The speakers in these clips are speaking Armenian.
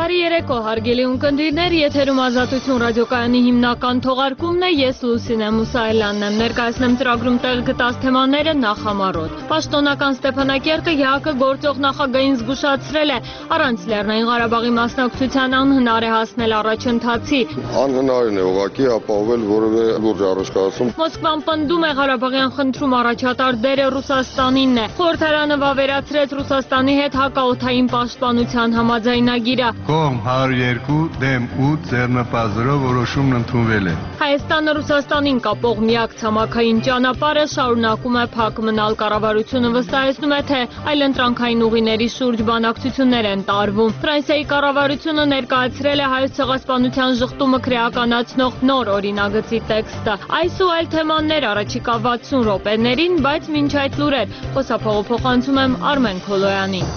Բարի երեկո, հարգելի ունկնդիրներ, եթերում Ազատություն ռադիոկայանի հիմնական թողարկումն է, ես Լուսինե Մուսայելյանն եմ, ներկայացնեմ ծրագրում տեղ գտած թեմաները նախամարոտ։ Պաշտոնական Ստեփանակերտը ՀԱԿ-ը գործող նախագահին զգուշացրել է, առանց Լեռնային Ղարաբաղի մասնակցության անհնար է հասնել առաջընթացի։ Անհնարին է ուղղակի ապահովել որևէ լուրջ առաջխաղացում։ Մոսկվան պնդում է Ղարաբաղյան խնդրում առաջատար դերը Ռուսաստանինն է։ Խորհրդարանը վավերացրեց Ռուսաստանի հետ հակաօդային պաշտպանության համաձայնագիրը։ Կողմ 102 դեմ 8 ձեռնպազրով որոշումն ընդունվել է։ Հայաստանը Ռուսաստանին կապող միակ ցամաքային ճանապարհը շարունակում է փակ մնալ, կառավարությունը վստահեցնում է, թե այլընտրանքային ուղիների շուրջ բանակցություններ են տարվում։ Ֆրանսիայի կառավարությունը ներկայացրել է Հայոց ցեղասպանության ժխտումը քրեականացնող նոր օրինագծի տեքստը։ Այս ու այլ թեմաներ առաջիկա 60 րոպեներին, բայց մինչ այդ լուրեր, խոսափողոցում եմ Արմեն Քոլոյանին։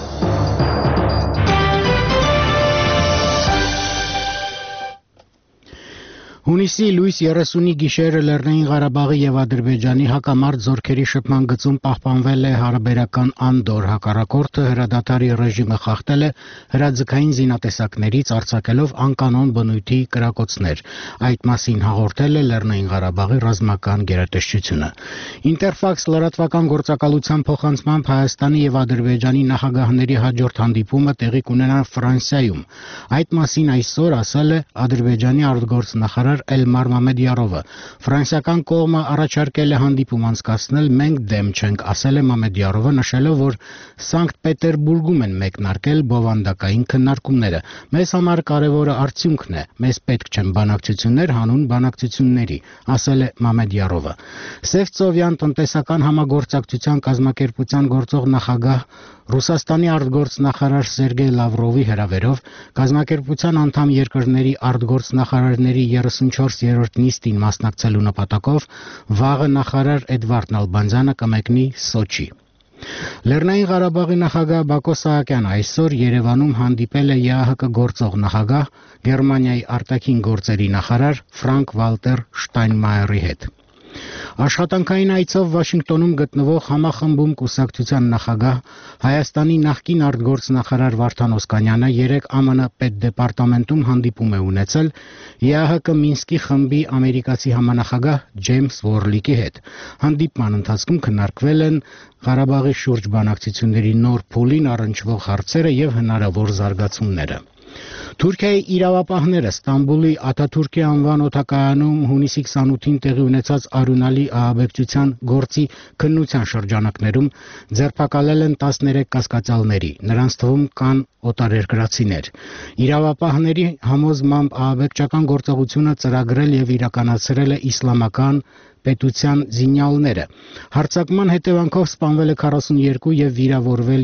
Հունիսի լույս 30-ի գիշերը Լեռնային Ղարաբաղի եւ Ադրբեջանի հակամարտ զորքերի շփման գծում պահպանվել է հարաբերական անդոր, հակառակորդը հրադադարի ռեժիմը խախտել է հրաձգային զինատեսակներից արձակելով անկանոն բնույթի կրակոցներ։ Այդ մասին հաղորդել է Լեռնային Ղարաբաղի ռազմական գերատեսչությունը։ Ինտերֆաքս լրատվական գործակալության փոխանցմամբ Հայաստանի եւ Ադրբեջանի նախագահների հաջորդ հանդիպումը տեղի կունենա Ֆրանսիայում։ Այդ մասին այսօր ասել է Ադրբեջանի արտգործնախարար Էլմար Մամեդյարովը։ Ֆրանսիական կողմը առաջարկել է հանդիպում անցկացնել, մենք դեմ չենք, ասել է Մամեդյարովը, նշելով, որ Սանկտ Պետերբուրգում են մեկնարկել բովանդակային քննարկումները։ Մեզ համար կարևորը արդյունքն է, մեզ պետք չեն բանակցություններ, հանուն բանակցությունների, ասել է Մամեդյարովը։ Սևծովյան տնտեսական համագործակցության կազմակերպության գործող նախագահ Ռուսաստանի արտգործնախարար Սերգեյ Լավրովի հրավերով կազմակերպության անդամ երկրների արտգործնախարարների 34-րդ նիստին մասնակցելու նպատակով վաղը նախարար Էդվարդ Նալբանդյանը կմեկնի Սոչի։ Լեռնային Ղարաբաղի նախագահ Բակո Սահակյանը այսօր Երևանում հանդիպել է ԵԱՀԿ գործող նախագահ Գերմանիայի արտաքին գործերի նախարար Ֆրանկ Վալտեր Շտայնմայերի հետ։ Աշխատանքային այցով Վաշինգտոնում գտնվող համախմբում կուսակցության նախագահ Հայաստանի նախկին արտգործնախարար Վարդան Օսկանյանը 3 ԱՄՆ պետդեպարտամենտում հանդիպում է ունեցել ԵԱՀԿ Մինսկի խմբի ամերիկացի համանախագահ Ջեյմս Վորլիկի հետ։ Հանդիպման ընթացքում քննարկվել են Ղարաբաղի շուրջ բանակցությունների նոր փուլին առնչվող հարցերը եւ հնարավոր զարգացումները։ Թուրքիայի իրավապահները Ստամբուլի Աթաթուրքի անվան օդակայանում հունիսի 28-ին տեղի ունեցած արյունալի ահաբեկչության գործի քննության շրջանակներում ձերբակալել են 13 կասկածյալների, նրանց թվում կան օտարերկրացիներ։ Իրավապահների համոզմամբ ահաբեկչական գործողությունը ծրագրել եւ իրականացրել է իսլամական պետության զինյալները։ Հարձակման հետևանքով սպանվել է 42 եւ վիրավորվել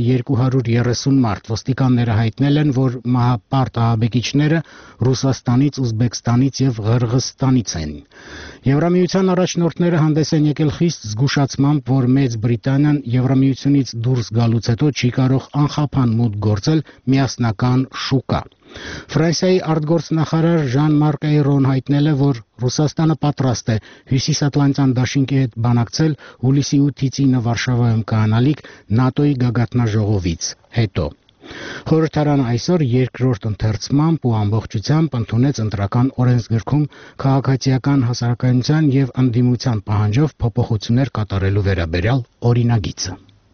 230 մարդ։ Ոստիկանները հայտնել են, որ մահապարտ ահաբեկիչները Ռուսաստանից, Ուզբեկստանից եւ Ղրղզստանից են։ Եվրամիության առաջնորդները հանդես են եկել խիստ զգուշացմամբ, որ Մեծ Բրիտանիան Եվրամիությունից դուրս գալուց հետո չի կարող անխափան մուտք գործել միասնական շուկա։ Ֆրանսիայի արտգործնախարար Ժան-Մարկ Էյրոն հայտնել է, որ Ռուսաստանը պատրաստ է Հյուսիսատլանտյան դաշինքի հետ բանակցել հուլիսի 8-ից 9 Վարշավայում կայանալիք ՆԱՏՕ-ի գագաթնաժողովից հետո։ Խորհրդարանը այսօր երկրորդ ընթերցմամբ ու ամբողջությամբ ընդունեց ընտրական օրենսգրքում քաղաքացիական հասարակայնության եւ ընդդիմության պահանջով փոփոխություններ կատարելու վերաբերյալ օրինագիծը։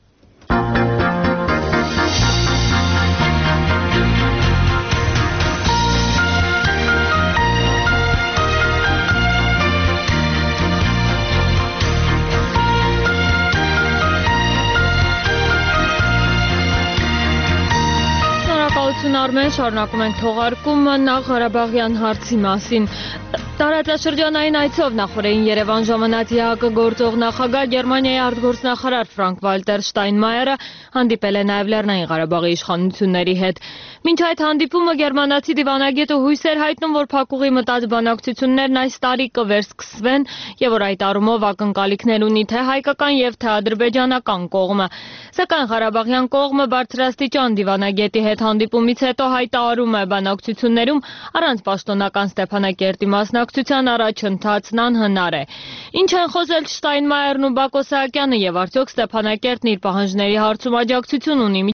Արմեն, շարունակում ենք թողարկումը նախ Ղարաբաղյան հարցի մասին։ Տարածաշրջանային այցով նախորդին Երևան ժամանած ԵԱՀԿ գործող նախագահ Գերմանիայի արտգործնախարար Ֆրանկ Վալտեր Շտայնմայերը հանդիպել է նաև Լեռնային Ղարաբաղի իշխանությունների հետ։ Մինչ այդ հանդիպումը գերմանացի դիվանագետը հույս էր հայտնում, որ փակուղի մտած բանակցություններն այս տարի կվերսկսվեն եւ որ այդ առումով ակնկալիքներ ունի թե հայկական եւ թե ադրբեջանական կողմը։ Սակայն Ղարաբաղյան կողմը բարձրաստիճան դիվանագետի հետ հանդիպումից հետո հայտարարում է բանակցություններում առանց պաշտոնական Ստեփանակերտի մասնակցության առաջընթացն անհնար է։ Ինչ են խոսել Շտայնմայերն ու Բակո Սահակյանը եւ արդյոք Ստեփանակերտն իր պահանջների հարցում աջակցություն ունի։